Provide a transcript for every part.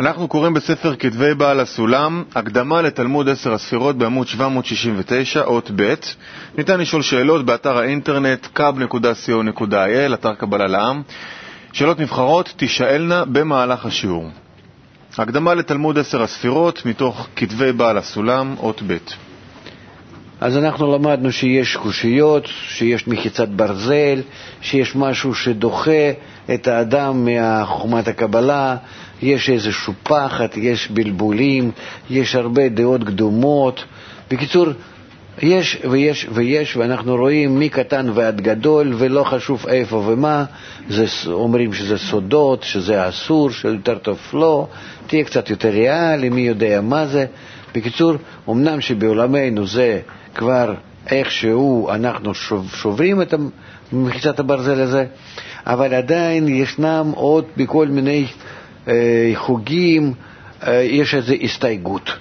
אנחנו קוראים בספר כתבי בעל הסולם, הקדמה לתלמוד 10 הספירות בעמוד 769, אות ב'. ניתן לשאול שאלות באתר האינטרנט kab.co.il, אתר קבלה לעם. שאלות נבחרות תשאלנה במהלך השיעור. הקדמה לתלמוד 10 הספירות מתוך כתבי בעל הסולם, אות ב'. אז אנחנו למדנו שיש קושיות, שיש מחיצת ברזל, שיש משהו שדוחה את האדם מחוכמת הקבלה, יש איזשהו פחד, יש בלבולים, יש הרבה דעות קדומות. בקיצור, יש ויש ויש, ואנחנו רואים מקטן ועד גדול, ולא חשוב איפה ומה. אומרים שזה סודות, שזה אסור, שיותר טוב לא, תהיה קצת יותר ריאלי, מי יודע מה זה. בקיצור, אמנם שבעולמנו זה כבר איכשהו אנחנו שוברים את מחיצת הברזל הזה, אבל עדיין ישנם עוד בכל מיני חוגים, יש איזו הסתייגות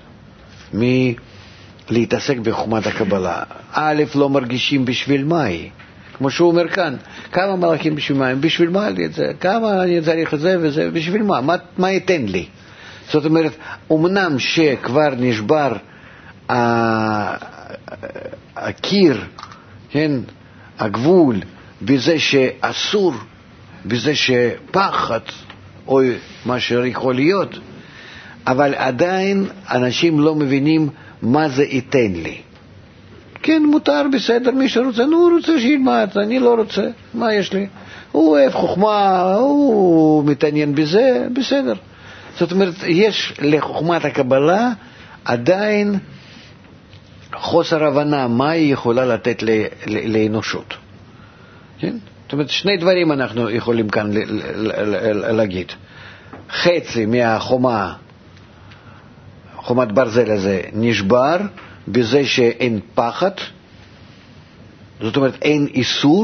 מלהתעסק בחוכמת הקבלה. א', לא מרגישים בשביל מה היא, כמו שהוא אומר כאן, כמה מלאכים בשביל מה, בשביל מה לי את זה, כמה אני צריך את זה וזה, בשביל מה ייתן לי. זאת אומרת, אמנם שכבר נשבר הקיר, כן, הגבול, בזה שאסור, בזה שפחד, או מה שיכול להיות, אבל עדיין אנשים לא מבינים מה זה ייתן לי. כן, מותר, בסדר, מי שרוצה, הוא רוצה שילמד, אני לא רוצה, מה יש לי? הוא אוהב חוכמה, הוא מתעניין בזה, בסדר. זאת אומרת, יש לחוכמת הקבלה עדיין חוסר הבנה מה היא יכולה לתת לאנושות. כן? זאת אומרת, שני דברים אנחנו יכולים כאן להגיד. חצי מהחומה, חומת ברזל הזה, נשבר בזה שאין פחד, זאת אומרת אין איסור,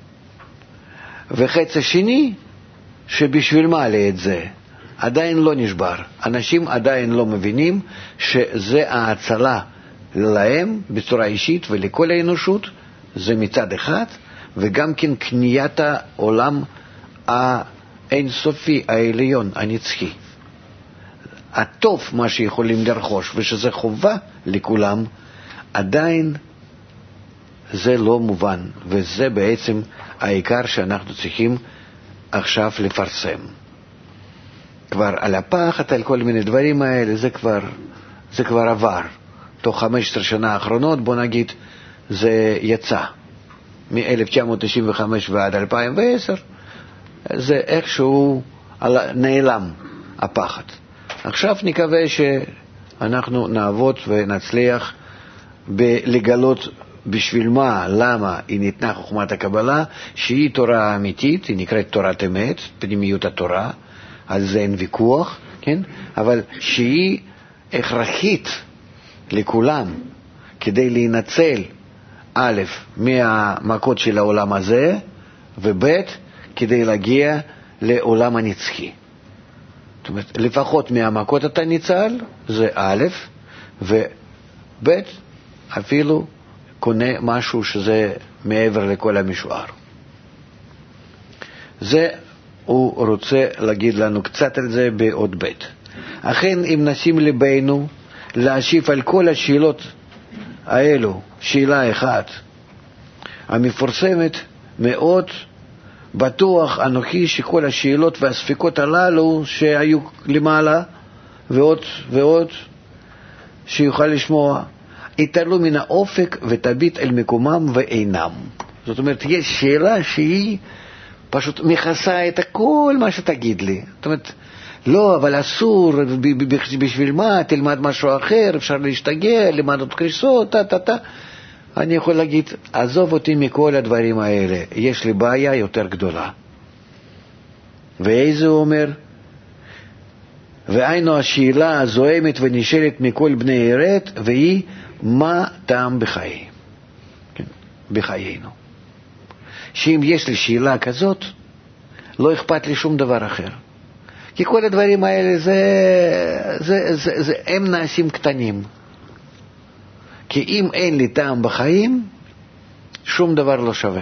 וחצי שני שבשביל מה לי את זה עדיין לא נשבר. אנשים עדיין לא מבינים שזה ההצלה להם בצורה אישית ולכל האנושות, זה מצד אחד, וגם כן קניית העולם האינסופי, העליון, הנצחי. הטוב מה שיכולים לרכוש, ושזה חובה לכולם, עדיין זה לא מובן, וזה בעצם העיקר שאנחנו צריכים עכשיו לפרסם. כבר על הפחד, על כל מיני דברים האלה, זה כבר עבר. תוך 15 שנה האחרונות, בוא נגיד, זה יצא. מ-1995 ועד 2010, זה איכשהו נעלם הפחד. עכשיו נקווה שאנחנו נעבוד ונצליח לגלות בשביל מה, למה היא ניתנה חוכמת הקבלה, שהיא תורה אמיתית, היא נקראת תורת אמת, פנימיות התורה, על זה אין ויכוח, כן? אבל שהיא הכרחית לכולם כדי להינצל א', מהמכות של העולם הזה, וב', כדי להגיע לעולם הנצחי. זאת אומרת, לפחות מהמכות אתה ניצל, זה א', וב', אפילו קונה משהו שזה מעבר לכל המשוער. זה הוא רוצה להגיד לנו קצת על זה בעוד ב'. אכן, אם נשים ליבנו להשיב על כל השאלות האלו, שאלה אחת המפורסמת מאוד, בטוח אנוכי שכל השאלות והספקות הללו שהיו למעלה ועוד שיוכל לשמוע, יתעלו מן האופק ותביט אל מקומם ואינם. זאת אומרת, יש שאלה שהיא פשוט מכסה את כל מה שתגיד לי. זאת אומרת, לא, אבל אסור, בשביל מה, תלמד משהו אחר, אפשר להשתגע, למד עוד קריסות, אני יכול להגיד, עזוב אותי מכל הדברים האלה, יש לי בעיה יותר גדולה. ואיזה הוא אומר? והיינו השאלה הזוהמת ונשאלת מכל בני ארץ, והיא, מה טעם בחיים? כן, בחיינו. שאם יש לי שאלה כזאת, לא אכפת לי שום דבר אחר. כי כל הדברים האלה הם נעשים קטנים. כי אם אין לי טעם בחיים, שום דבר לא שווה.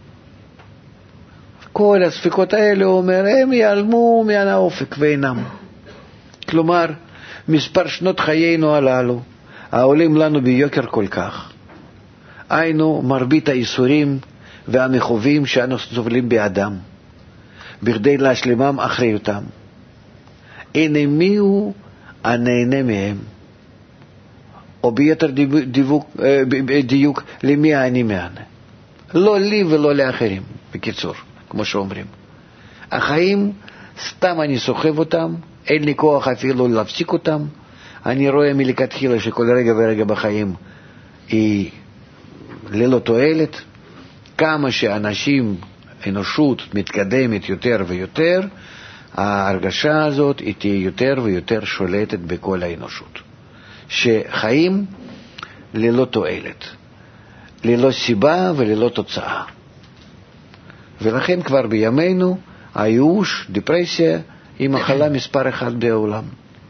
כל הספקות האלה, הוא אומר, הם ייעלמו מעל האופק ואינם. כלומר, מספר שנות חיינו הללו, העולים לנו ביוקר כל כך, היינו מרבית האיסורים והמחובים שאנו סובלים באדם, בכדי להשלימם אחריותם. הנה מיהו הנהנה מהם, או ביתר דיוק, למי אני מענה? לא לי ולא לאחרים, בקיצור, כמו שאומרים. החיים, סתם אני סוחב אותם, אין לי כוח אפילו להפסיק אותם. אני רואה מלכתחילה שכל רגע ורגע בחיים היא ללא תועלת. כמה שאנשים, אנושות מתקדמת יותר ויותר, ההרגשה הזאת היא תהיה יותר ויותר שולטת בכל האנושות. שחיים ללא תועלת, ללא סיבה וללא תוצאה. ולכן כבר בימינו הייאוש, דיפרסיה, היא מחלה מספר אחד בעולם.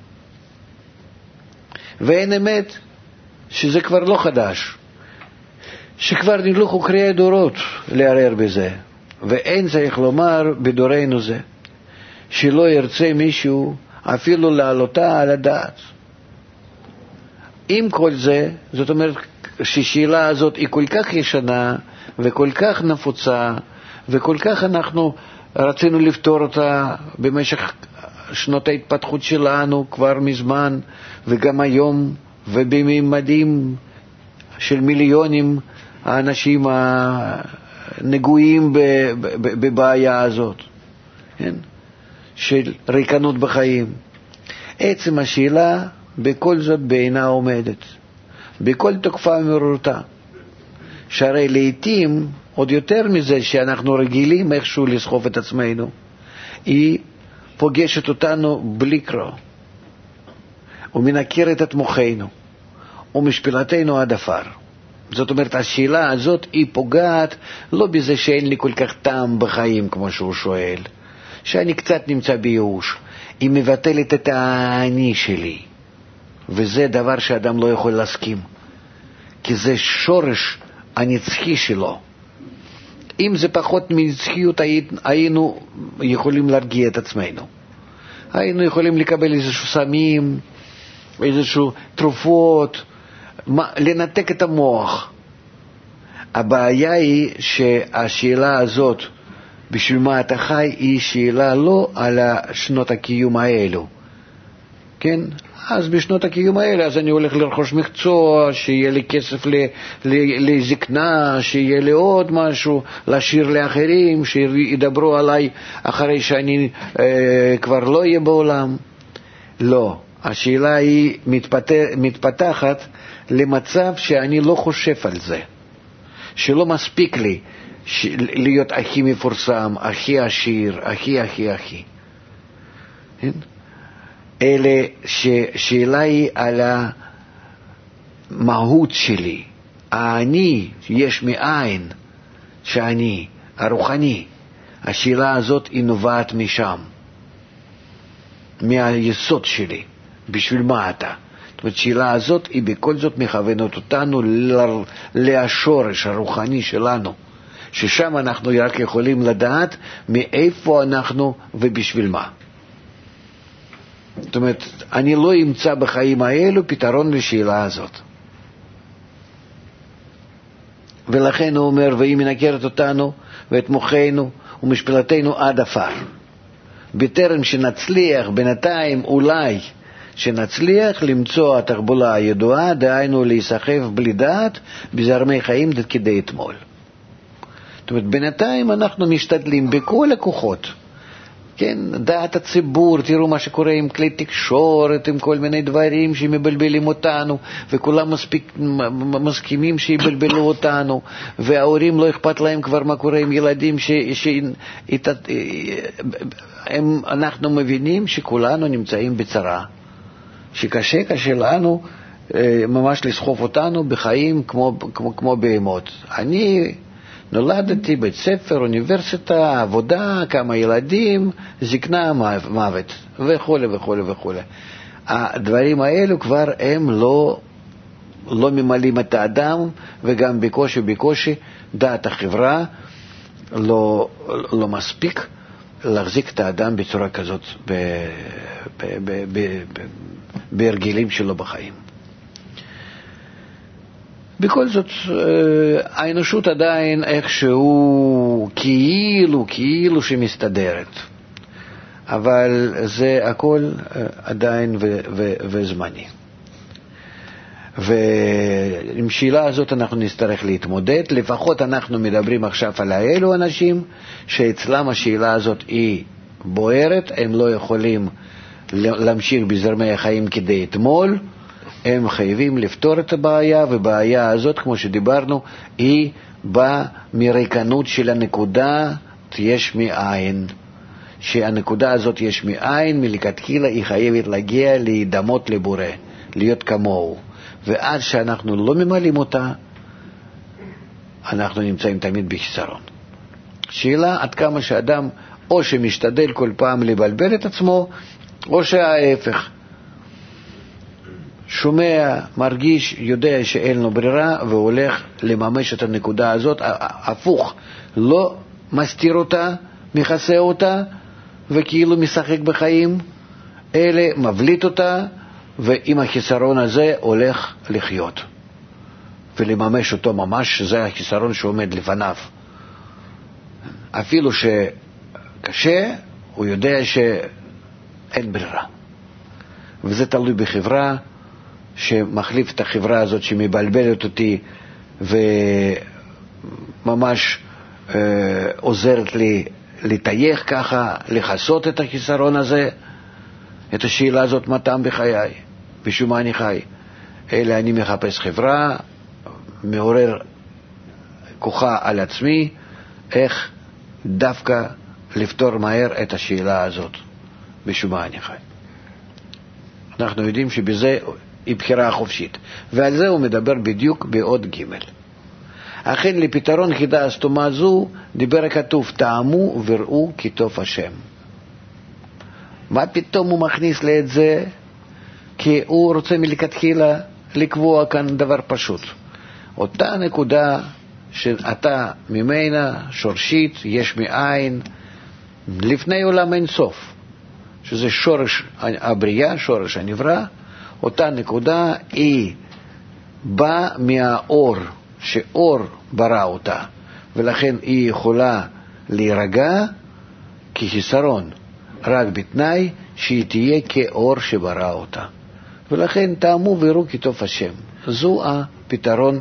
ואין אמת שזה כבר לא חדש, שכבר נגלו חוקרי הדורות לערער בזה, ואין צריך לומר בדורנו זה, שלא ירצה מישהו אפילו להעלותה על הדעת. עם כל זה, זאת אומרת שהשאלה הזאת היא כל כך ישנה וכל כך נפוצה, וכל כך אנחנו רצינו לפתור אותה במשך שנות ההתפתחות שלנו כבר מזמן, וגם היום, ובממדים של מיליונים האנשים הנגועים בבעיה הזאת, כן? של ריקנות בחיים. עצם השאלה בכל זאת בעינה עומדת, בכל תוקפה ומרותה. שהרי לעתים, עוד יותר מזה שאנחנו רגילים איכשהו לסחוף את עצמנו, היא פוגשת אותנו בלי קרוא, ומנקרת את מוחנו, ומשפלתנו עד עפר. זאת אומרת, השאלה הזאת היא פוגעת לא בזה שאין לי כל כך טעם בחיים, כמו שהוא שואל, שאני קצת נמצא בייאוש. היא מבטלת את האני שלי, וזה דבר שאדם לא יכול להסכים, כי זה שורש הנצחי שלו. אם זה פחות מנצחיות, היינו יכולים להרגיע את עצמנו, היינו יכולים לקבל איזשהו סמים, איזשהו תרופות, לנתק את המוח. הבעיה היא שהשאלה הזאת, בשביל מה אתה חי, היא שאלה לא על שנות הקיום האלו, כן? אז בשנות הקיום האלה, אז אני הולך לרכוש מקצוע, שיהיה לי כסף לזקנה, שיהיה לי עוד משהו, לשיר לאחרים, שידברו עליי אחרי שאני כבר לא אהיה בעולם. לא, השאלה היא מתפתחת למצב שאני לא חושב על זה, שלא מספיק לי להיות הכי מפורסם, הכי עשיר, הכי. אלה ששאלה היא על המהות שלי, האני יש מאין, שאני, הרוחני. השאלה הזאת היא נובעת משם, מהיסוד שלי. בשביל מה אתה? זאת אומרת, השאלה הזאת היא בכל זאת מכוונת אותנו לשורש הרוחני שלנו, ששם אנחנו רק יכולים לדעת מאיפה אנחנו ובשביל מה. זאת אומרת, אני לא אמצא בחיים האלו פתרון לשאלה הזאת. ולכן הוא אומר, והיא מנקרת אותנו ואת מוחנו ומשפלתנו עד עפר. בטרם שנצליח, בינתיים אולי שנצליח למצוא התחבולה הידועה, דהיינו להיסחף בלי דעת בזרמי חיים כדי אתמול. זאת אומרת, בינתיים אנחנו משתדלים בכל הכוחות, כן, דעת הציבור, תראו מה שקורה עם כלי תקשורת, עם כל מיני דברים שמבלבלים אותנו, וכולם מסכימים שיבלבלו אותנו, וההורים לא אכפת להם כבר מה קורה עם ילדים אנחנו מבינים שכולנו נמצאים בצרה, שקשה לנו ממש לסחוף אותנו בחיים כמו בהמות. אני נולדתי, בית ספר, אוניברסיטה, עבודה, כמה ילדים, זקנה, מוות, וכו' וכו' וכו'. הדברים האלו כבר הם לא ממלאים את האדם, וגם בקושי דעת החברה לא מספיק להחזיק את האדם בצורה כזאת בהרגלים שלו בחיים. בכל זאת, האנושות עדיין איכשהו כאילו שמסתדרת, אבל זה הכל עדיין וזמני. ועם שאלה הזאת אנחנו נצטרך להתמודד. לפחות אנחנו מדברים עכשיו על האלו אנשים שאצלם השאלה הזאת היא בוערת, הם לא יכולים להמשיך בזרמי החיים כדי אתמול, הם חייבים לפתור את הבעיה, ובעיה הזאת, כמו שדיברנו, היא באה מריקנות של הנקודה יש מאין. שהנקודה הזאת יש מאין, מלכתחילה היא חייבת להגיע להידמות לבורא, להיות כמוהו. ועד שאנחנו לא ממלאים אותה, אנחנו נמצאים תמיד בחיסרון. שאלה עד כמה שאדם או שמשתדל כל פעם לבלבל את עצמו, או שההפך. שומע, מרגיש, יודע שאין לו ברירה, והולך לממש את הנקודה הזאת, הפוך, לא מסתיר אותה, מכסה אותה, וכאילו משחק בחיים, אלא מבליט אותה, ועם החיסרון הזה הולך לחיות. ולממש אותו ממש, זה החיסרון שעומד לפניו. אפילו שקשה, הוא יודע שאין ברירה. וזה תלוי בחברה, שמחליף את החברה הזאת שמבלבלת אותי וממש עוזרת לי לתייך ככה, לחסות את החיסרון הזה, את השאלה הזאת, מה טעם בחיי, בשביל מה אני חי. אלא אני מחפש חברה, מעורר כוחה על עצמי, איך דווקא לפתור מהר את השאלה הזאת, בשביל מה אני חי. אנחנו יודעים שבזה היא בחירה חופשית, ועל זה הוא מדבר בדיוק בעוד ג'. אכן לפתרון חידה הסתומה זו דיבר הכתוב, טעמו וראו כי טוב השם. מה פתאום הוא מכניס לי את זה? כי הוא רוצה מלכתחילה לקבוע כאן דבר פשוט. אותה נקודה שאתה ממנה שורשית, יש מאין, לפני עולם אין סוף, שזה שורש הבריאה, שורש הנברא, אותה נקודה היא באה מהאור, שאור ברא אותה, ולכן היא יכולה להירגע כחיסרון, רק בתנאי שהיא תהיה כאור שברא אותה. ולכן טעמו וראו כי טוב השם. זו הפתרון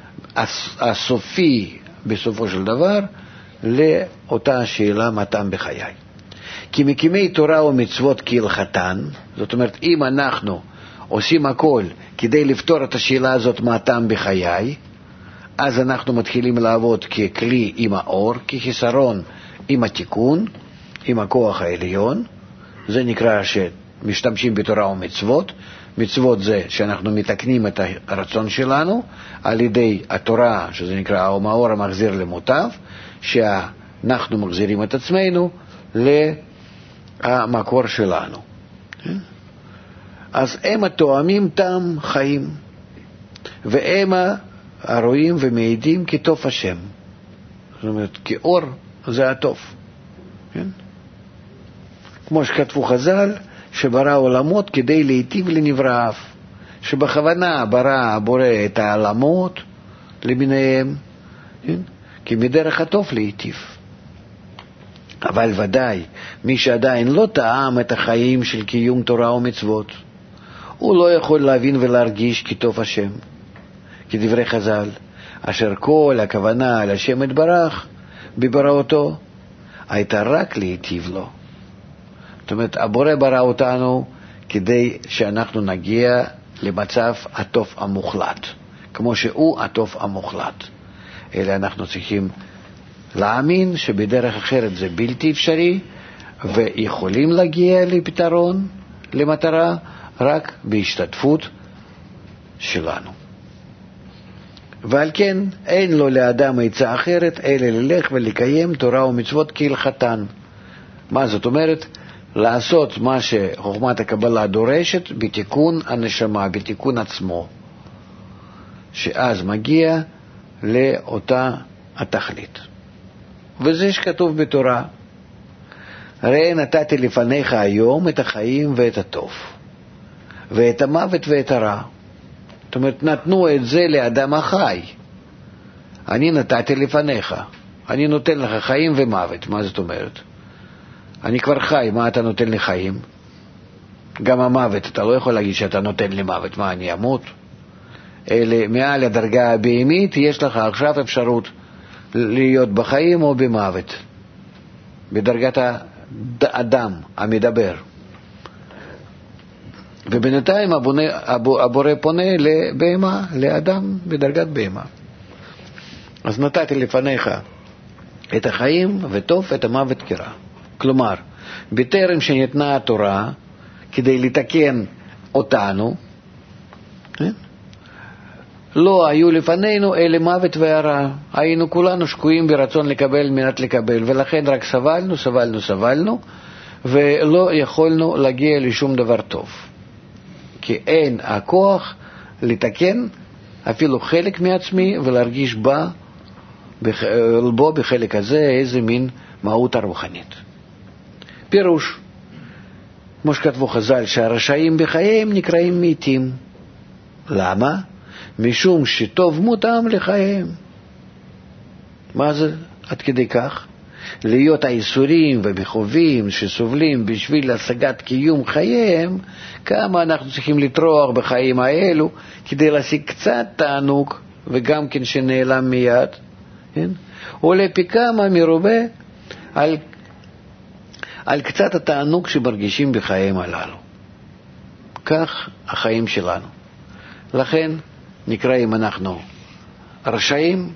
הסופי בסופו של דבר לאותה השאלה מה טעם בחיי. כי מקימי תורה ומצוות כהלכתן, זאת אומרת אם אנחנו עושים הכל כדי לפתור את השאלה הזאת מה טעם בחיי, אז אנחנו מתחילים לעבוד ככלי עם האור, כחיסרון עם התיקון, עם הכוח העליון. זה נקרא שמשתמשים בתורה ומצוות. מצוות זה שאנחנו מתקנים את הרצון שלנו על ידי התורה, שזה נקרא האור המחזיר למוטב, שאנחנו מחזירים את עצמנו למקור שלנו. אז הם התואמים טעם חיים, והם הרואים ומעידים כי טוב השם. זאת אומרת, כאור זה הטוב. כן? כמו שכתבו חז"ל, שברא עולמות כדי להיטיב לנבראיו, שבכוונה ברא הבורא את העולמות למיניהם, כן? כי מדרך הטוב להיטיב. אבל ודאי, מי שעדיין לא טעם את החיים של קיום תורה ומצוות, הוא לא יכול להבין ולהרגיש כי טוב השם. כדברי חז"ל, אשר כל הכוונה על השם יתברך בבראותו הייתה רק להיטיב לו. זאת אומרת, הבורא ברא אותנו כדי שאנחנו נגיע למצב הטוב המוחלט, כמו שהוא הטוב המוחלט. אלא אנחנו צריכים להאמין שבדרך אחרת זה בלתי אפשרי, ויכולים להגיע לפתרון, למטרה, רק בהשתתפות שלנו. ועל כן אין לו לאדם עצה אחרת אלא ללך ולקיים תורה ומצוות כהלכתן. מה זאת אומרת? לעשות מה שחוכמת הקבלה דורשת בתיקון הנשמה, בתיקון עצמו, שאז מגיע לאותה התכלית. וזה שכתוב בתורה, ראה נתתי לפניך היום את החיים ואת הטוב, ואת המוות ואת הרע. זאת אומרת, נתנו את זה לאדם החי. אני נתתי לפניך. אני נותן לך חיים ומוות. מה זאת אומרת? אני כבר חי, מה אתה נותן לי חיים? גם המוות, אתה לא יכול להגיד שאתה נותן לי מוות. מה, אני אמות? אלה, מעל הדרגה הבהמית, יש לך עכשיו אפשרות להיות בחיים או במוות. בדרגת האדם המדבר. ובינתיים הבורא פונה לבהמה, לאדם בדרגת בהמה. אז נתתי לפניך את החיים וטוב, את המוות כרע. כלומר, בטרם שניתנה התורה כדי לתקן אותנו, לא היו לפנינו אלה מוות והרע. היינו כולנו שקועים ברצון לקבל מנת לקבל, ולכן רק סבלנו, ולא יכולנו להגיע לשום דבר טוב. כי אין הכוח לתקן אפילו חלק מעצמי ולהרגיש בו בחלק הזה איזה מין מהות הרוחנית. פירוש, כמו שכתבו חז"ל, שהרשעים בחייהם נקראים מתים. למה? משום שטוב מותם לחייהם. מה זה עד כדי כך? להיות האיסורים ומחובים שסובלים בשביל השגת קיום חייהם, כמה אנחנו צריכים לטרוח בחיים האלו כדי להשיג קצת תענוג, וגם כן שנעלם מיד, כן? עולה פי כמה מרובה על קצת התענוג שמרגישים בחיים הללו. כך החיים שלנו. לכן נקראים אנחנו רשעים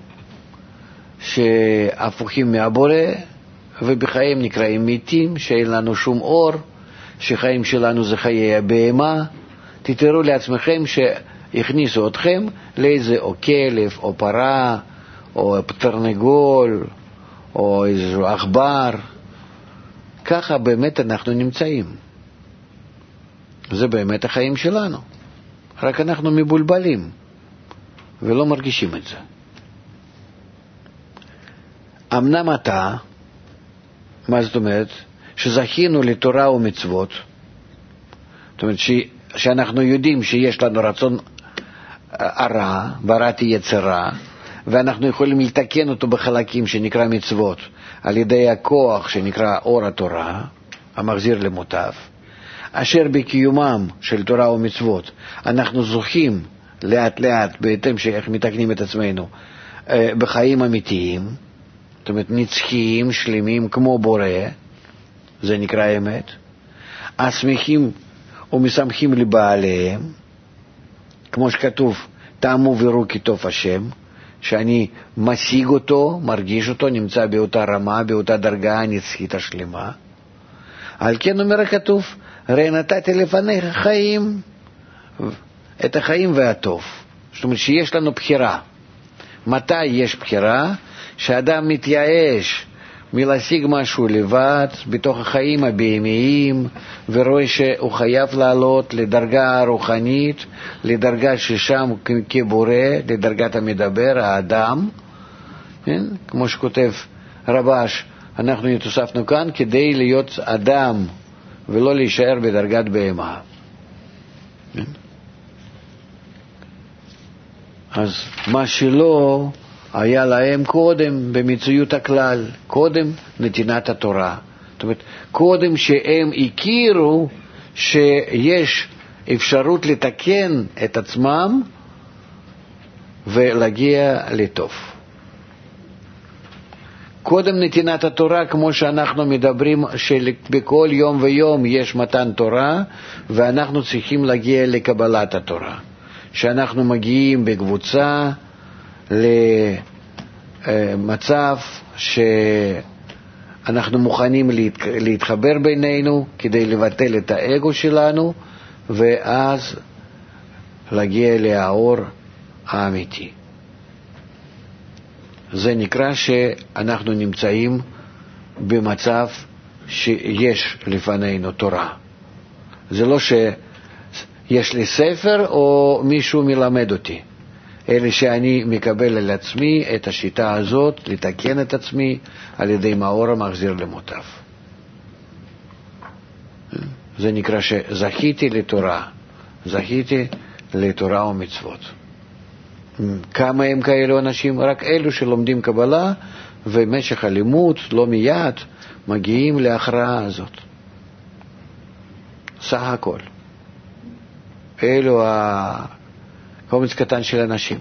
שהפוכים מהבורא, ובחיים נקראים מתים, שאין לנו שום אור, שחיים שלנו זה חיי הבהמה. תתארו לעצמכם שהכניסו אתכם לאיזה או כלב או פרה או תרנגול או איזשהו עכבר. ככה באמת אנחנו נמצאים. זה באמת החיים שלנו, רק אנחנו מבולבלים ולא מרגישים את זה. אמנם אתה, מה זאת אומרת? שזכינו לתורה ומצוות, זאת אומרת שאנחנו יודעים שיש לנו רצון הרע, בראתי יצרה, ואנחנו יכולים לתקן אותו בחלקים שנקרא מצוות, על ידי הכוח שנקרא אור התורה, המחזיר למוטב, אשר בקיומם של תורה ומצוות אנחנו זוכים לאט לאט בהתאם שאיך מתקנים את עצמנו בחיים אמיתיים, זאת אומרת נצחיים, שלמים, כמו בורא, זה נקרא אמת. השמחים ומשמחים לבעליהם, כמו שכתוב, טעמו וראו כי טוב השם, שאני משיג אותו, מרגיש אותו, נמצא באותה רמה, באותה דרגה הנצחית השלמה. על כן אומר הכתוב, ראה נתתי לפניך חיים, את החיים והטוב. זאת אומרת שיש לנו בחירה. מתי יש בחירה? שאדם מתייאש מלהשיג משהו לבד בתוך החיים הבהמיים, ורואה שהוא חייב לעלות לדרגה הרוחנית, לדרגה ששם כבורא, לדרגת המדבר, האדם, כן? כמו שכותב רבש, אנחנו נתוספנו כאן כדי להיות אדם ולא להישאר בדרגת בהמה. כן? אז מה שלא היה להם קודם במציאות הכלל, קודם נתינת התורה. זאת אומרת, קודם שהם הכירו שיש אפשרות לתקן את עצמם ולהגיע לטוב. קודם נתינת התורה, כמו שאנחנו מדברים, שבכל יום ויום יש מתן תורה, ואנחנו צריכים להגיע לקבלת התורה. שאנחנו מגיעים בקבוצה למצב שאנחנו מוכנים להתחבר בינינו כדי לבטל את האגו שלנו, ואז להגיע לאור האמיתי. זה נקרא שאנחנו נמצאים במצב שיש לפנינו תורה. זה לא שיש לי ספר או מישהו מלמד אותי, אלא שאני מקבל על עצמי את השיטה הזאת לתקן את עצמי על ידי מאור המחזיר למוטב. זה נקרא שזכיתי לתורה, זכיתי לתורה ומצוות. כמה הם כאלו אנשים? רק אלו שלומדים קבלה, ומשך הלימוד לא מיד מגיעים להכרעה הזאת. סך הכל. אלו קומץ קטן של אנשים.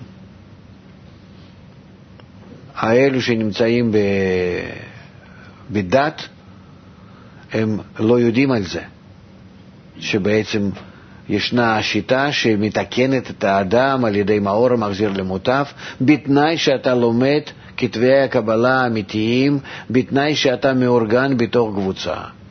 האלו שנמצאים בדת, הם לא יודעים על זה, שבעצם ישנה שיטה שמתקנת את האדם על ידי מאור המחזיר למוטב, בתנאי שאתה לומד כתבי הקבלה האמיתיים, בתנאי שאתה מאורגן בתוך קבוצה.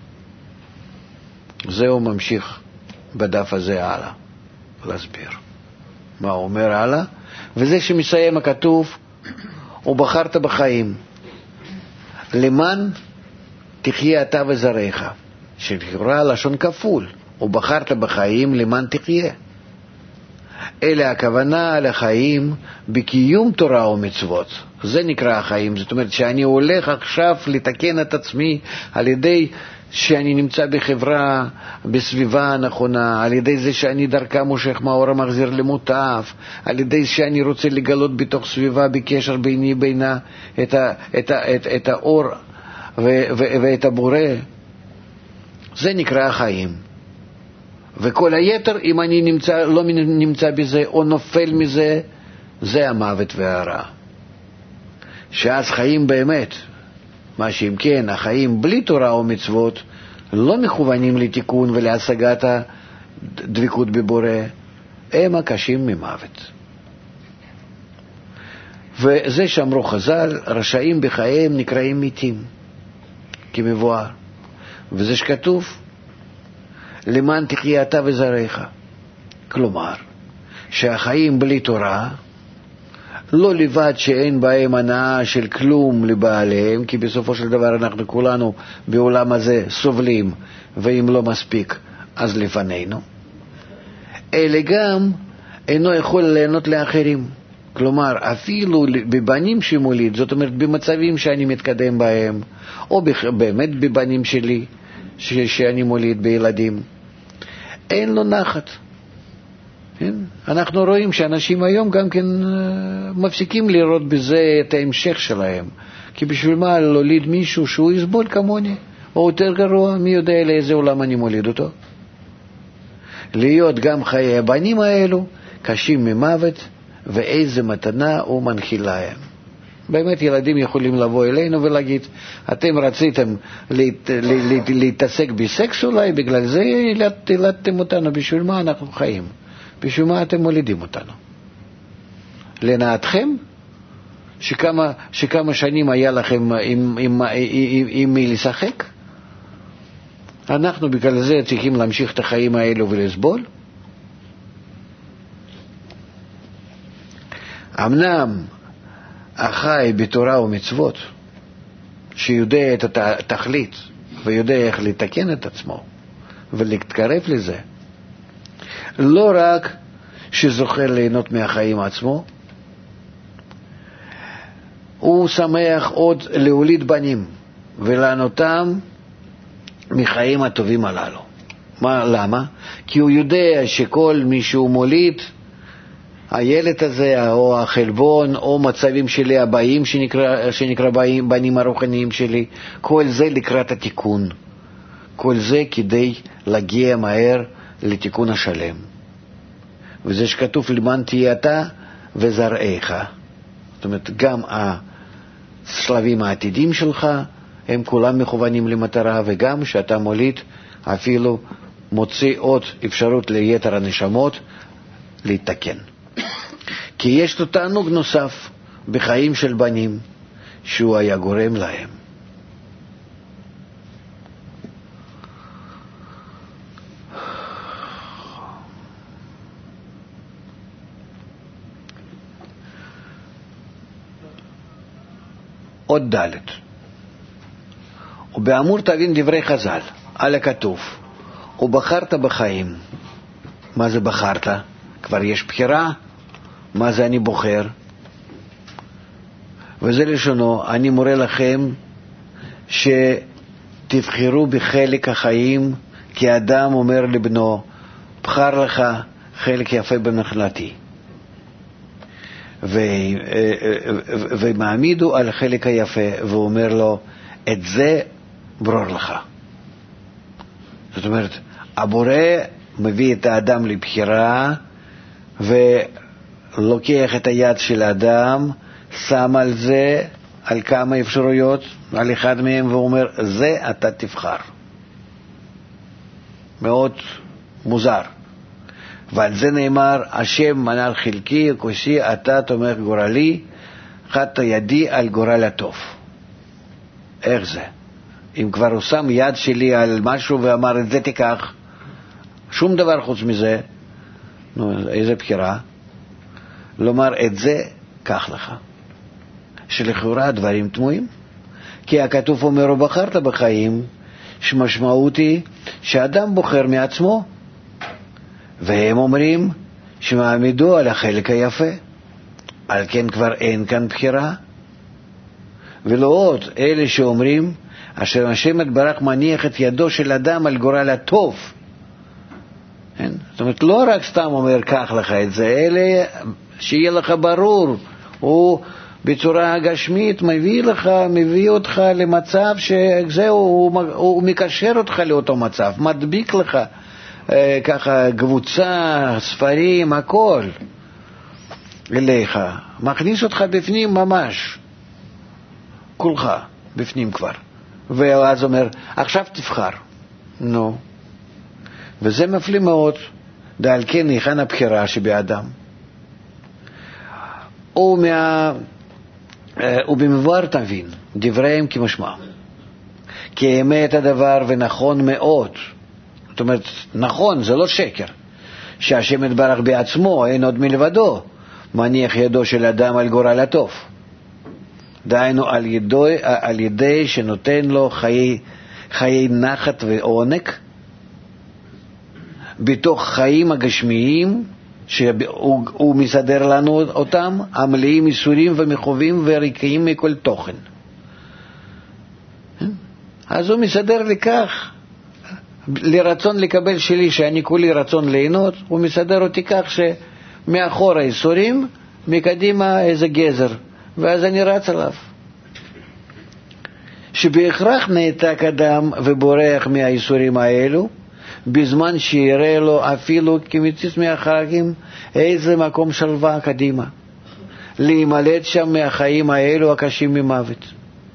זהו ממשיך בדף הזה הלאה, להסביר מה הוא אומר הלאה. וזה שמסיים הכתוב, ובחרת בחיים למען תחיה אתה וזרעך, שלכאורה לשון כפול, ובחרת בחיים למען תחיה. אלה הכוונה לחיים בקיום תורה ומצוות. זה נקרא החיים. זאת אומרת שאני הולך עכשיו לתקן את עצמי על ידי שאני נמצא בחברה, בסביבה הנכונה, על ידי זה שאני דרכה מושך מאור המחזיר למוטב, על ידי שאני רוצה לגלות בתוך סביבה בקשר ביני בינה את האור ואת הבורא. זה נקרא החיים. וכל היתר, אם אני לא נמצא בזה או נופל מזה, זה המוות והרע. שאז חיים באמת, מה שאם כן, החיים בלי תורה או מצוות לא מכוונים לתיקון ולהשגת הדבקות בבורא, הם הקשים ממוות. וזה שאמרו חז"ל, רשעים בחייהם נקראים מתים, כמבואר. וזה שכתוב, למען תחיה אתה וזרעך. כלומר, שהחיים בלי תורה, לא לבד שאין בהם הנאה של כלום לבעליהם, כי בסופו של דבר אנחנו כולנו בעולם הזה סובלים, ואם לא מספיק, אז לפנינו. אלא גם אינו יכול ליהנות לאחרים. כלומר, אפילו בבנים שמוליד, זאת אומרת במצבים שאני מתקדם בהם, או באמת בבנים שלי, שאני מוליד בילדים, אין לו נחת. כן? אנחנו רואים שאנשים היום גם כן מפסיקים לראות בזה את ההמשך שלהם. כי בשביל מה להוליד מישהו שהוא יסבול כמוני, או יותר גרוע, מי יודע לאיזה עולם אני מוליד אותו. להיות גם חיי הבנים האלו קשים ממוות, ואיזה מתנה הוא מנחיל להם. באמת ילדים יכולים לבוא אלינו ולהגיד, אתם רציתם להתעסק בסקס אולי, בגלל זה ילדתם אותנו, בשביל מה אנחנו חיים? בשביל מה אתם מולידים אותנו? לנעתכם? שכמה שנים היה לכם עם מי לשחק? אנחנו בגלל זה צריכים להמשיך את החיים האלו ולסבול? אמנם החי בתורה ומצוות, שיודע את התכלית ויודע איך לתקן את עצמו ולהתקרב לזה, לא רק שזוכה ליהנות מהחיים עצמו, הוא שמח עוד להוליד בנים ולענותם מחיים הטובים הללו. למה? כי הוא יודע שכל מי שהוא מוליד, הילד הזה או החלבון או מצבים שלי הבאים שנקרא בנים הרוחניים שלי, כל זה לקראת התיקון, כל זה כדי להגיע מהר לתיקון השלם. וזה שכתוב למען תהיה אתה וזרעך, זאת אומרת גם השלבים העתידים שלך הם כולם מכוונים למטרה, וגם שאתה מוליד אפילו מוציא עוד אפשרות ליתר הנשמות להתקן. כי יש לו תענוג נוסף בחיים של בנים שהוא היה גורם להם. עוד ד' ובאמור תבין דברי חז"ל על הכתוב, ובחרת בחיים. מה זה בחרת? כבר יש בחירה. מה זה אני בוחר? וזה לשונו, אני מורה לכם שתבחרו בחלק החיים כי אדם אומר לבנו, בחר לך חלק יפה בנחלתי. ומעמידו על החלק היפה ואומר לו, את זה ברור לך. זאת אומרת, הבורא מביא את האדם לבחירה ולוקח את היד של האדם, שם על זה, על כמה אפשרויות, על אחד מהם, ואומר, זה אתה תבחר. מאוד מוזר. ועל זה נאמר, השם מנהל חלקי, כוסי, אתה תומך גורלי, חדת ידי על גורל הטוב. איך זה? אם כבר הוא שם יד שלי על משהו ואמר, את זה תיקח, שום דבר חוץ מזה, נו, איזה בחירה? לומר, את זה קח לך. שלכאורה הדברים תמוהים. כי הכתוב אומר, ובחרת בחיים, שמשמעות היא שאדם בוחר מעצמו, והם אומרים שמעמידו על החלק היפה. על כן כבר אין כאן בחירה. ולא עוד, אלה שאומרים, אשר השם יתברך מניח את ידו של אדם על גורל הטוב. זאת אומרת, לא רק סתם אומר, קח לך את זה, אלה שיהיה לך ברור, הוא בצורה גשמית מביא אותך למצב שזהו, הוא מקשר אותך לאותו מצב, מדביק לך ככה קבוצה, ספרים, הכל אליך, מכניס אותך בפנים ממש, כולך בפנים כבר. ואז אומר, עכשיו תבחר. נו. וזה מפליא מאוד. דעל כן היכן הבחירה שבאדם. ובמבואר תבין, דבריהם כמשמעם. כי אמת הדבר ונכון מאוד. זאת אומרת, נכון, זה לא שקר. שהשם יתברך בעצמו, אין עוד מלבדו, מניח ידו של אדם על גורל הטוב. דהיינו על ידי שנותן לו חיי נחת ועונג, בתוך חיים הגשמיים, שהוא מסדר לנו אותם, המלאים ייסורים ומחובים וריקאים מכל תוכן. אז הוא מסדר לכך, לרצון לקבל שלי, שאני כולי רצון ליהנות, הוא מסדר אותי כך שמאחור הייסורים, מקדימה איזה גזר, ואז אני רץ עליו. שבהכרח נעתק אדם ובורח מהייסורים האלו, בזמן שיראה לו אפילו כמציץ מהחלקים איזה מקום שלווה קדימה, להימלט שם מהחיים האלו הקשים ממוות.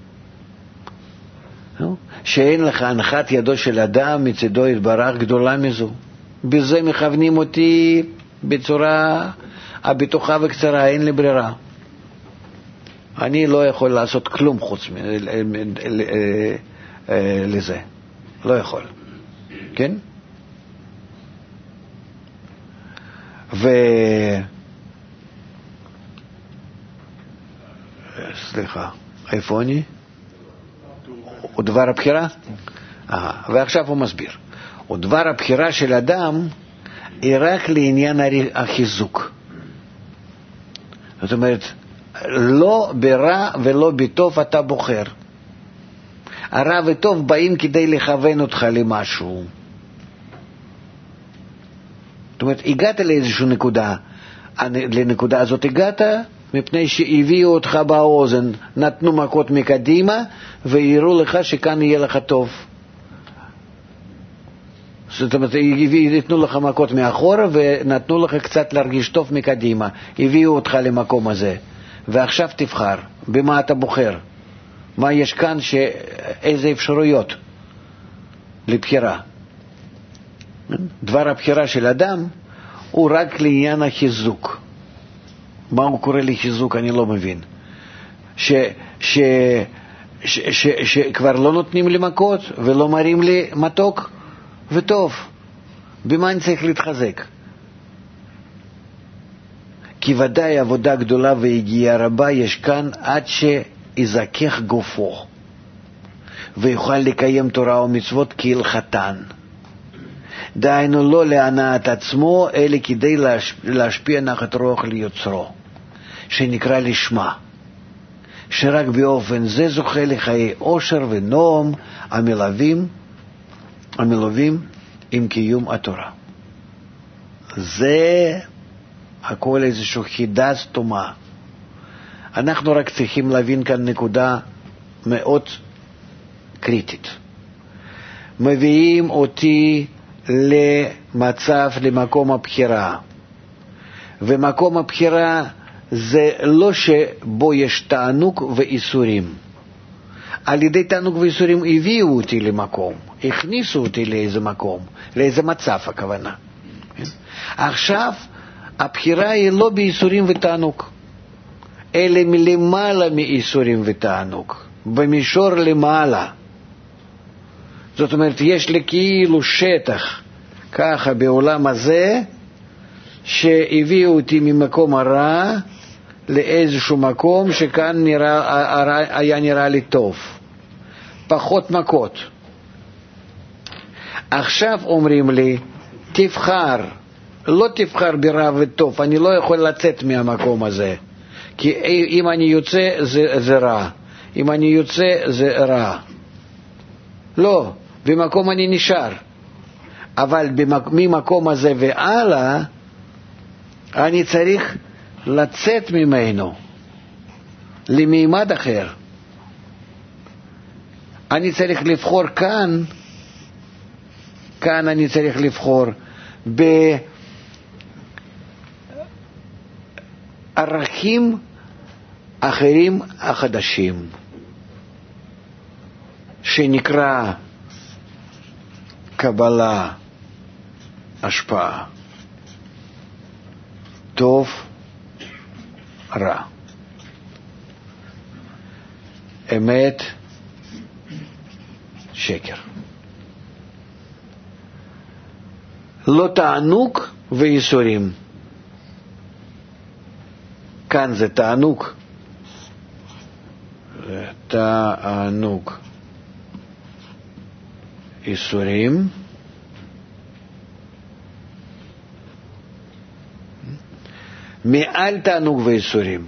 שאין לך הנחת ידו של אדם מצדו יתברך גדולה מזו. בזה מכוונים אותי בצורה הבטוחה וקצרה, אין לי ברירה. אני לא יכול לעשות כלום חוץ לזה. לא יכול. כן? סליחה, איפה אני? ודבר הבחירה? ועכשיו הוא מסביר. ודבר הבחירה של אדם היא רק לעניין החיזוק. זאת אומרת, לא ברע ולא בטוב אתה בוחר. הרע וטוב באים כדי לכוון אותך למשהו. זאת אומרת, הגעת לאיזושהי נקודה. לנקודה הזאת הגעת מפני שהביאו אותך באוזן, נתנו מכות מקדימה ויראו לך שכאן יהיה לך טוב. זאת אומרת, יתנו לך מכות מאחורה ונתנו לך קצת להרגיש טוב מקדימה. הביאו אותך למקום הזה. ועכשיו תבחר, במה אתה בוחר? מה יש כאן, איזה אפשרויות לבחירה? דבר הבחירה של אדם הוא רק לעניין החיזוק. מה הוא קורא לי חיזוק? אני לא מבין. שכבר לא נותנים לי מכות ולא מראים לי מתוק וטוב. במה אני צריך להתחזק? כי ודאי עבודה גדולה והגיעה רבה יש כאן עד שיזכך גופו ויוכל לקיים תורה ומצוות כהלכתן. דהיינו לא להנאת עצמו אלא כדי להשפיע נחת רוח ליוצרו, שנקרא לשמה, שרק באופן זה זוכה לחיי עושר ונועם המלווים עם קיום התורה. זה הכל איזושהי חידה סתומה. אנחנו רק צריכים להבין כאן נקודה מאוד קריטית. מביאים אותי למצב, למקום הבחירה. ומקום הבחירה זה לא שבו יש תענוג ואיסורים. על ידי תענוג ואיסורים הביאו אותי למקום, הכניסו אותי לאיזה מקום, לאיזה מצב הכוונה. עכשיו הבחירה היא לא באיסורים ותענוג, אלא מלמעלה מאיסורים ותענוג, במישור למעלה. זאת אומרת, יש לי כאילו שטח ככה בעולם הזה, שהביאו אותי ממקום הרע לאיזשהו מקום שכאן היה נראה לי טוב, פחות מכות. עכשיו אומרים לי, תבחר, לא תבחר ברע וטוב, אני לא יכול לצאת מהמקום הזה, כי אם אני יוצא זה רע, אם אני יוצא זה רע. לא, במקום אני נשאר, אבל ממקום הזה והלאה אני צריך לצאת ממנו למימד אחר. אני צריך לבחור כאן אני צריך לבחור בערכים אחרים החדשים, שנקרא קבלה, השפעה, טוב, רע, אמת, שקר. לא תענוג ואיסורים. כאן זה תענוג. תענוג. איסורים. מעל תענוג ואיסורים.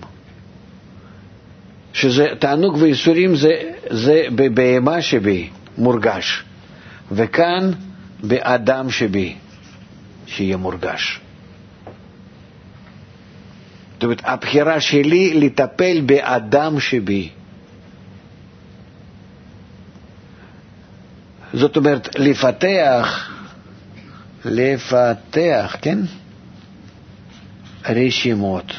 שזה תענוג ואיסורים זה בבהמה שבי מורגש. וכאן באדם שבי שיהיה מורגש. זאת אומרת, הבחירה שלי לטפל באדם שבי. זאת אומרת, לפתח, כן? רשימות.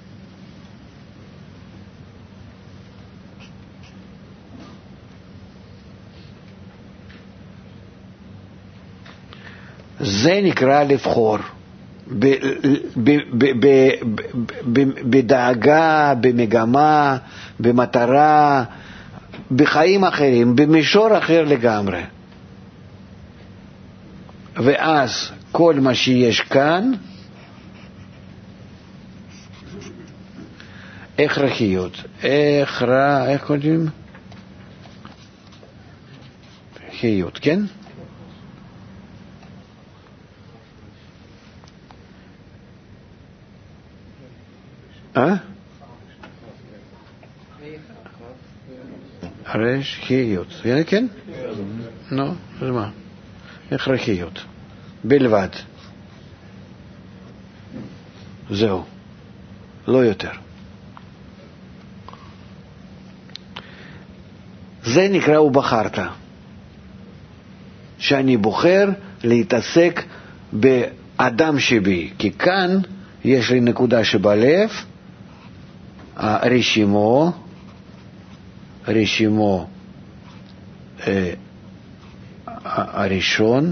זה נקרא לבחור. בדאגה, במגמה, במטרה, בחיים אחרים, במישור אחר לגמרי. ואז כל מה שיש כאן הכרחיות. איך קוראים? הכרחיות, כן? הכרחיות, כן? נו, אז מה? הכרחיות. בלבד. זהו. לא יותר. זה נקרא ובחרת. שאני בוחר להתעסק באדם שבי. כי כאן יש לי נקודה שבלב, רשימו הראשון,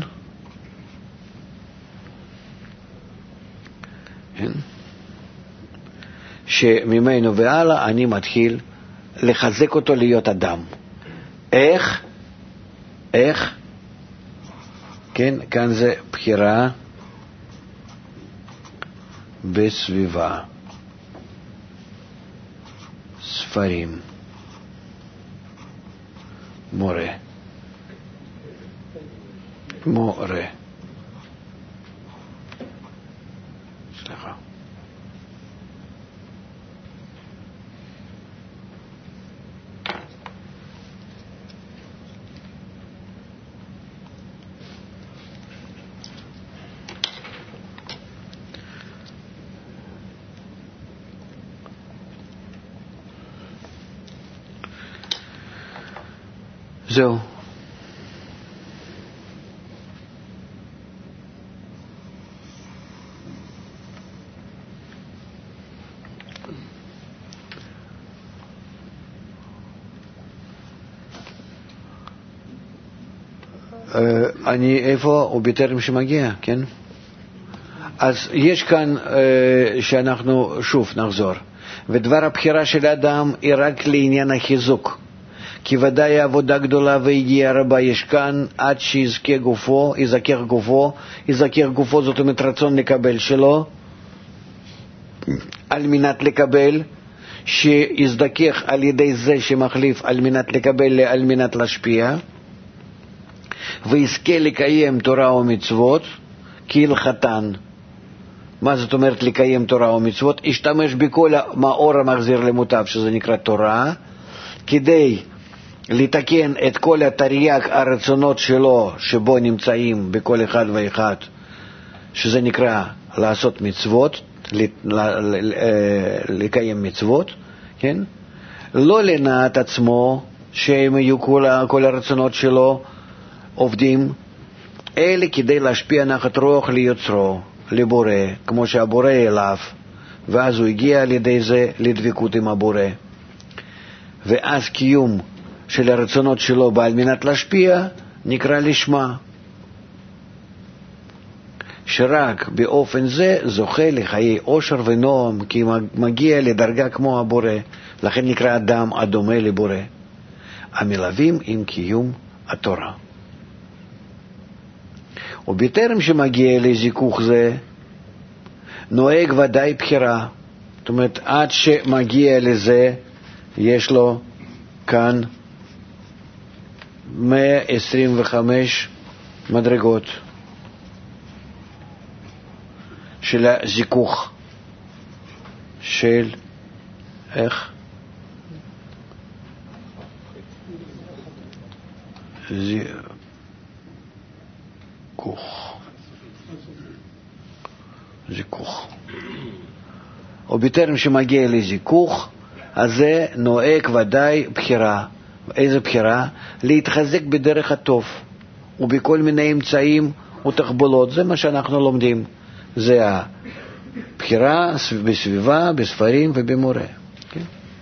שממנו והלאה אני מתחיל לחזק אותו להיות אדם. איך? כן, כאן זה בחירה בסביבה, ספרים, מורה. סליחה. זהו. אני איפה הוא בטרם שמגיע, כן? אז יש כאן שאנחנו שוב נחזור. ודבר הבחירה של האדם היא רק לעניין החיזוק. כי ודאי עבודה גדולה והגיעה רבה יש כאן עד שיזכה גופו, יזכר גופו, זאת אומרת רצון לקבל שלו, על מנת לקבל, שיזדכך על ידי זה שמחליף על מנת לקבל, על מנת להשפיע, ויזכה לקיים תורה ומצוות כהלכתן. מה זאת אומרת לקיים תורה ומצוות? השתמש בכל מאור המחזיר למוטב, שזה נקרא תורה, כדי לתקן את כל התרי"ג הרצונות שלו שבו נמצאים בכל אחד ואחד, שזה נקרא לעשות מצוות, לקיים מצוות, כן? לא לנעת עצמו שהם יהיו כל הרצונות שלו עובדים, אלא כדי להשפיע נחת רוח ליוצרו, לבורא, כמו שהבורא אליו, ואז הוא הגיע על ידי זה לדבקות עם הבורא. ואז קיום של הרצונות שלו בעל מנת להשפיע נקרא לשמה, שרק באופן זה זוכה לחיי עושר ונועם, כי מגיע לדרגה כמו הבורא, לכן נקרא אדם הדומה לבורא, המלווים עם קיום התורה. ובטרם שמגיע לזיכוך זה, נוהג ודאי בחירה. זאת אומרת, עד שמגיע לזה, יש לו כאן 125 מדרגות של הזיכוך של איך? זיכוך. ובטרם שמגיע לזיכוך, אז זה נוהג ודאי בחירה. איזה בחירה? להתחזק בדרך הטוב ובכל מיני אמצעים ותחבולות. זה מה שאנחנו לומדים. זה הבחירה בסביבה, בספרים ובמורה. כן?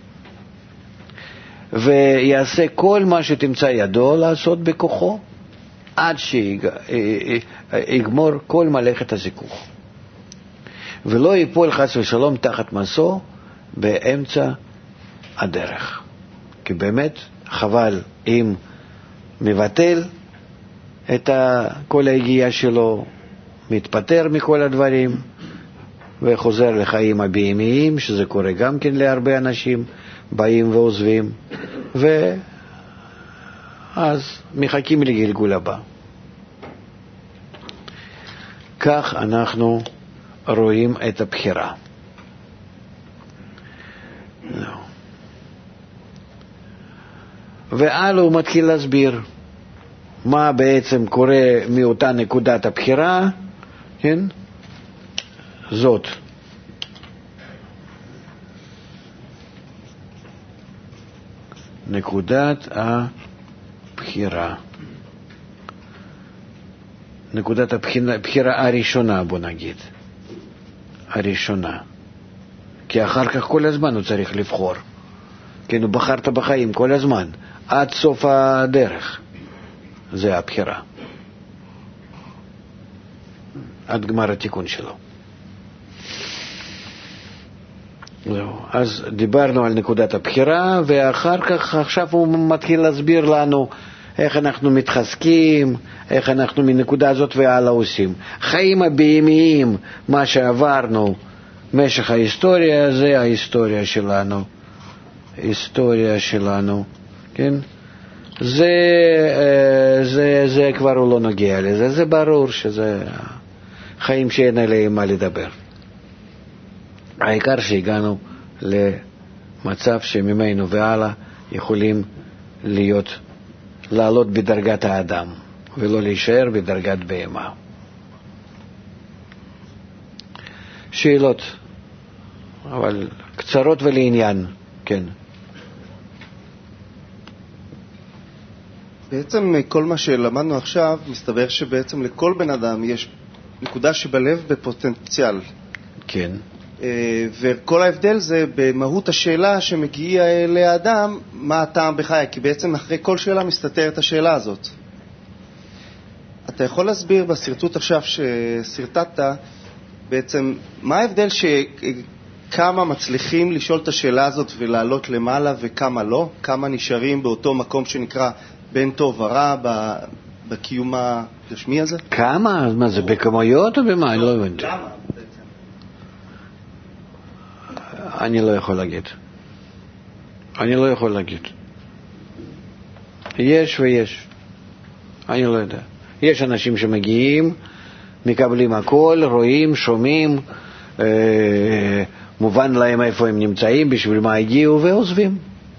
ויעשה כל מה שתמצא ידו לעשות בכוחו, עד שיגמור כל מלאכת הזיכוך. ולא ייפול חס ושלום תחת מסו באמצע הדרך. כי באמת חבל אם מבטל את כל ההגיעה שלו, מתפטר מכל הדברים וחוזר לחיים הבהמיים, שזה קורה גם כן להרבה אנשים, באים ועוזבים, ואז מחכים לגלגול הבא. כך אנחנו רואים את הבחירה. ועל הוא מתחיל להסביר מה בעצם קורה מאותה נקודת הבחירה, כן? זאת. נקודת הבחירה. נקודת הבחירה הראשונה, בוא נגיד. הראשונה. כי אחר כך כל הזמן הוא צריך לבחור. כן, הוא בחרת בחיים כל הזמן, עד סוף הדרך. זה הבחירה. עד גמר התיקון שלו. אז דיברנו על נקודת הבחירה, ואחר כך עכשיו הוא מתחיל להסביר לנו איך אנחנו מתחזקים, איך אנחנו מנקודה הזאת והלאה עושים. חיים הבהמיים, מה שעברנו משך ההיסטוריה, זה ההיסטוריה שלנו. היסטוריה שלנו, כן? זה כבר הוא לא נוגע לזה, זה ברור שזה חיים שאין עליהם מה לדבר. העיקר שהגענו למצב שממנו והלאה יכולים לעלות בדרגת האדם ולא להישאר בדרגת בהמה. שאלות, אבל קצרות ולעניין, כן. בעצם כל מה שלמדנו עכשיו, מסתבר שבעצם לכל בן אדם יש נקודה שבלב בפוטנציאל. כן. וכל ההבדל זה במהות השאלה שמגיעה לאדם, מה הטעם בחיי, כי בעצם אחרי כל שאלה מסתתרת השאלה הזאת. אתה יכול להסביר בסרטוט עכשיו שסרטטת, בעצם מה ההבדל שכמה מצליחים לשאול את השאלה הזאת ולעלות למעלה וכמה לא? כמה נשארים באותו מקום שנקרא בין טוב ורע בקיום הגשמי הזה? כמה? מה זה, בכמויות או במה? אני לא הבנתי. כמה? אני לא יכול להגיד. יש ויש. אני לא יודע. יש אנשים שמגיעים, מקבלים הכל, רואים, שומעים, מובן להם איפה הם נמצאים, בשביל מה הגיעו, ועוזבים.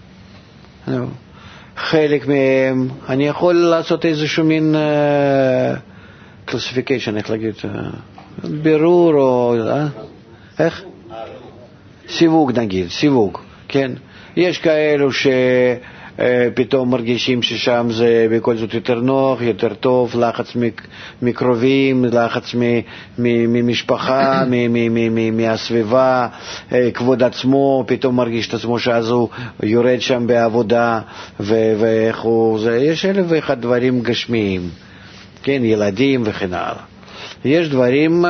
חלק מהם, אני יכול לעשות איזשהו מין classification, איך להגיד, בירור או... איך? סיווג נגיד, סיווג, כן? יש כאלו שפתאום מרגישים ששם זה בכל זאת יותר נוח, יותר טוב, לחץ מקרובים, לחץ ממשפחה, מהסביבה, כבוד עצמו, פתאום מרגיש את עצמו שאז הוא יורד שם בעבודה, ואיך הוא... יש אלף ואחד דברים גשמיים, כן? ילדים וכן הלאה. יש דברים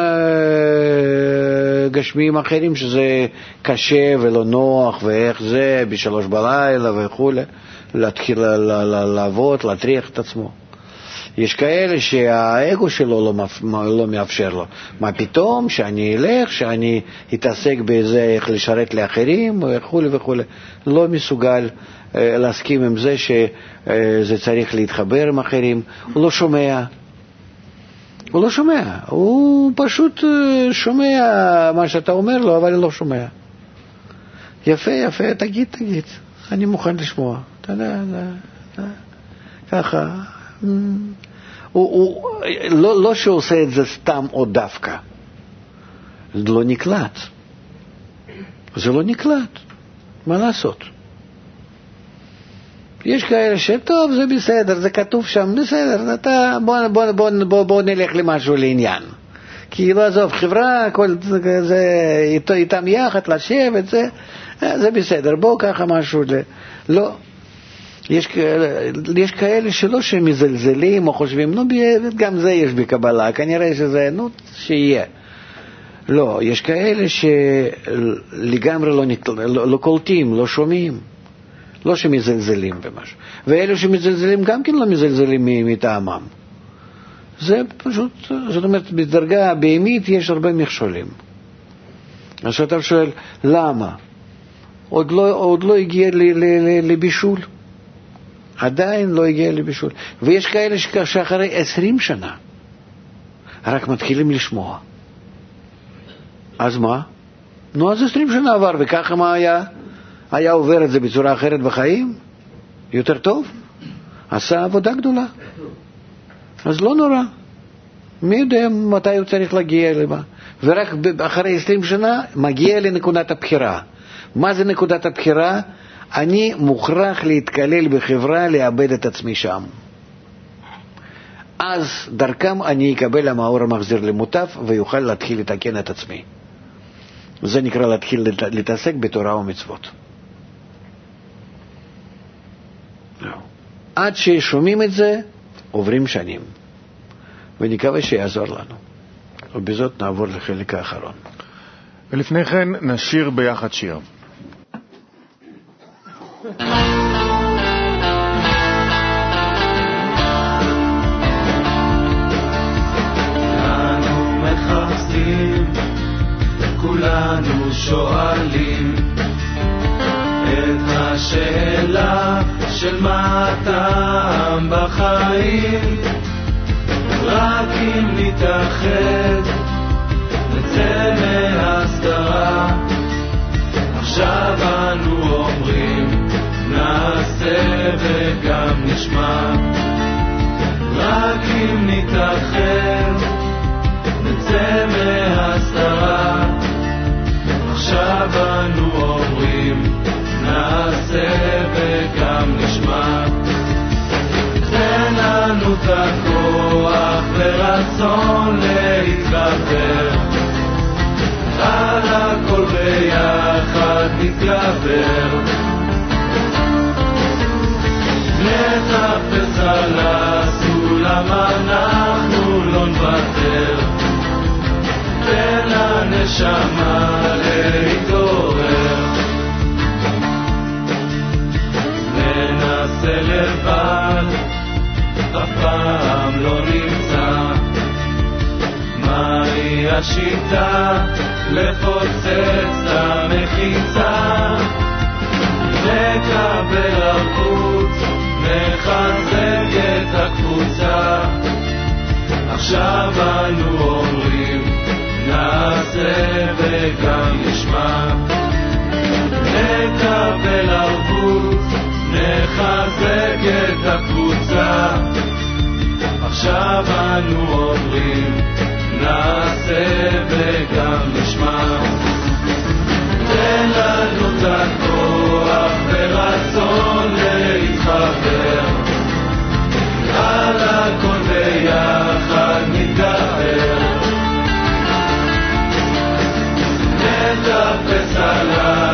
גשמיים אחרים שזה קשה ולא נוח, ואיך זה ב3 בלילה וכו', להתחיל לעבוד, להטריח את עצמו. יש כאלה שהאגו שלו לא מאפשר לו. מה פתאום שאני אלך, שאני אתעסק בזה, איך לשרת לאחרים וכו' וכו'. לא מסוגל להסכים עם זה שזה צריך להתחבר עם אחרים. הוא לא שומע. הוא פשוט שומע מה שאתה אומר לו, אבל לא שומע. יפה, תגיד, אני מוכן לשמוע. אתה יודע, ככה. לא שהוא עושה את זה סתם או דווקא. זה לא נקלט. מה לעשות? יש כאלה שטוב, זה בסדר, זה כתוב שם, בסדר, בוא נלך למשהו לעניין. כי לא עזוב, חברה, כל זה, איתם יחד, לשבת, זה בסדר, בוא ככה משהו, לא. יש כאלה שלא שמזלזלים או חושבים, גם זה יש בקבלה, כנראה שזה, שיהיה. לא, יש כאלה שלגמרי לא קולטים, לא שומעים. לא שמזלזלים במשהו. ואלו שמזלזלים גם כן לא מזלזלים מטעמם. זה פשוט, זאת אומרת, בדרגה בהמית יש הרבה מכשולים. אז אתה שואל, למה? עוד לא הגיע לבישול. עדיין לא הגיע לבישול. ויש כאלה שאחרי 20 שנה רק מתחילים לשמוע. אז מה? אז 20 שנה עבר, וככה מה היה? היה עובר את זה בצורה אחרת בחיים? יותר טוב? עשה עבודה גדולה. אז לא נורא. מי יודע מתי הוא צריך להגיע למה? ורק אחרי 20 שנה מגיע לנקודת הבחירה. מה זה נקודת הבחירה? אני מוכרח להתקלל בחברה, לאבד את עצמי שם. אז דרכם אני אקבל המאור המחזיר למוטף ויוכל להתחיל לתקן את עצמי. זה נקרא להתחיל להתעסק בתורה ומצוות. עד ששומעים את זה, עוברים שנים. ונקווה שיעזור לנו. ובזאת נעבור לחלק האחרון. ולפני כן נשיר ביחד שיר. כולנו מחפשים, כולנו שואלים את השאלה של מה הטעם בחיים. רק אם נתאחד נצא מהסתרה. עכשיו אנו אומרים נעשה וגם נשמע. רק אם נתאחד נצא מהסתרה. עכשיו אנו אומרים נעשה וגם נשמע. ברצון להתגבר, על הכל ביחד נתגבר, נטפס על הסולם, אנחנו לא נוותר, תן לנשמה להתעורר, ננסה לבד, אף פעם לא נמצא, מהי השיטה לפוצץ את המחיצה, נקבל ערבות, נחזק את הקבוצה, עכשיו אנו אומרים נעשה וגם נשמע, נקבל ערבות, נחזק את הקבוצה, עכשיו אנו אומרים נעשה וגם נשמע, תן לנו את הכוח ורצון להתחבר, על הכל ביחד נתגבר, נטפס על